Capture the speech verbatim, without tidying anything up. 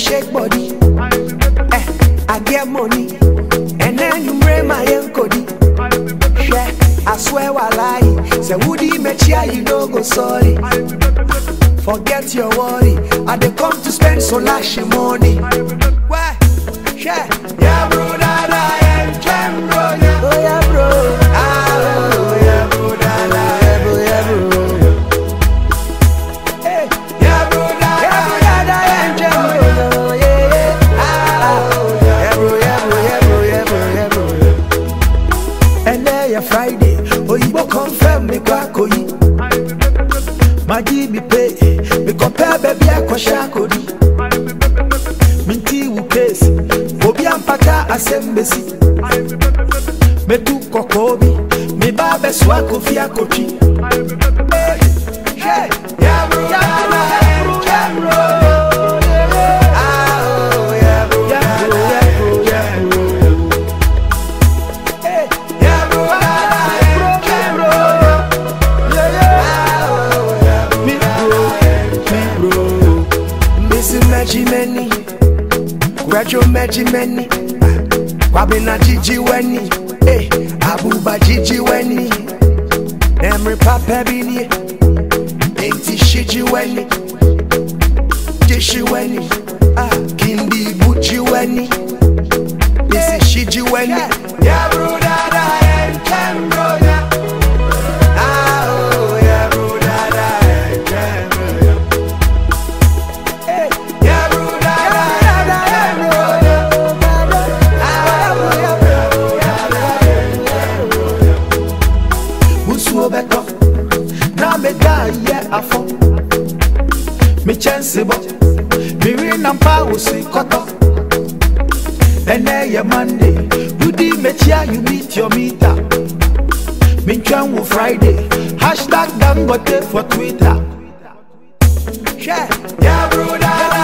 shake body. Eh, I get money, and then you bring my encody. Yeah, I swear I lie. Say woody mechia, you don't go sorry. Forget your worry. I dey come to spend so lash money. Why? Yeah, yeah, bro, da da, yeah, jam, bro, yeah, oh yeah, bro, ah, oh yeah, bro, da da, yeah, bro, yeah, bro, hey, yeah, bro, da da, yeah, da, yeah, jam, bro, yeah, yeah, ah, oh yeah, bro, yeah, bro, yeah, bro, yeah, bro, yeah, bro. And then yeah, Friday, oh you go confirm me kwa koyi. Magi be pay, me compare baby I kwa shakodi. Minti wu case, obi ampaka asembesi. Me tu kokobi, me ba beswa kofi akochi. Hey, hey, yeah bro, yeah bro, yeah bro, ah oh yeah bro, yeah bro, yeah bro, yeah bro. Hey, yeah bro, yeah bro, yeah bro, yeah yeah, ah oh yeah, me bro, me bro. Missing Magic Many. Gradual Magic Many, Wabina Gigi Weni, eh, Abuba Gigi Weni, Emery Papa Bini, Ainty Shiji Weni, Jishi Weni, ah, Kindi Buchi Weni, Missy Shiji Weni, yeah, bro, da da, and Cam, bro, yeah, ah, oh, yeah, bro, da da, and Cam, bro, yeah, yeah, bro, da da. Now me die, yeah, I fall. Me chance, but me ring and power, see, cut off. And then your Monday, you did me chia, you meet your meter. Me channel Friday, hashtag Dangote for Twitter. Yeah, yeah, bro, da, da.